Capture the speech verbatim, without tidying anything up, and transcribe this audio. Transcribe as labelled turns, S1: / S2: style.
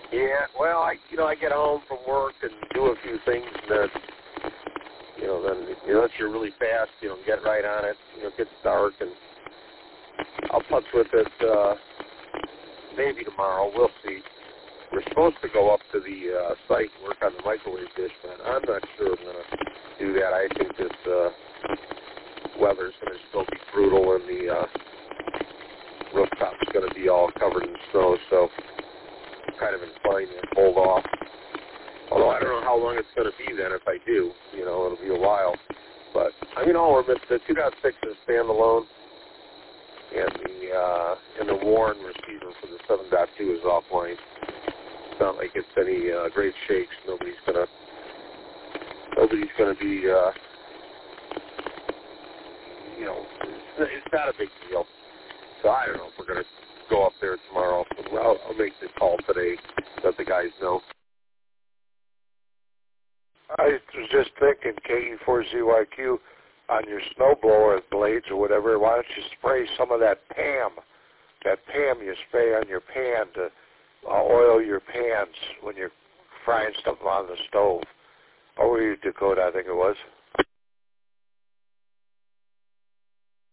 S1: Yeah, well, I you know I get home from work and do a few things, and then you know then you know if you're really fast, you know, get right on it. You know, it gets dark, and I'll putz with it uh, maybe tomorrow. We'll see. We're supposed to go up to the uh, site and work on the microwave dish, but I'm not sure I'm going to do that. I think this uh, weather's going to still be brutal, and the uh, rooftop's going to be all covered in snow, so I'm kind of inclined to hold off. Although I don't know how long it's going to be then if I do. You know, it'll be a while. But, I mean, all of it, the two point six is standalone, and the uh, and the Warren receiver for the seven point two is offline. It's not like it's any uh, great shakes. Nobody's gonna nobody's gonna be uh, you know it's, it's not a big deal. So I don't know if we're gonna go up there tomorrow. I'll, I'll make the call today. Let the guys know.
S2: I was just thinking, K E four Z Y Q, on your snowblower blades or whatever, why don't you spray some of that P A M? That P A M you spray on your pan to uh, oil your pans when you're frying stuff on the stove. Or were you Dakota, I think it was?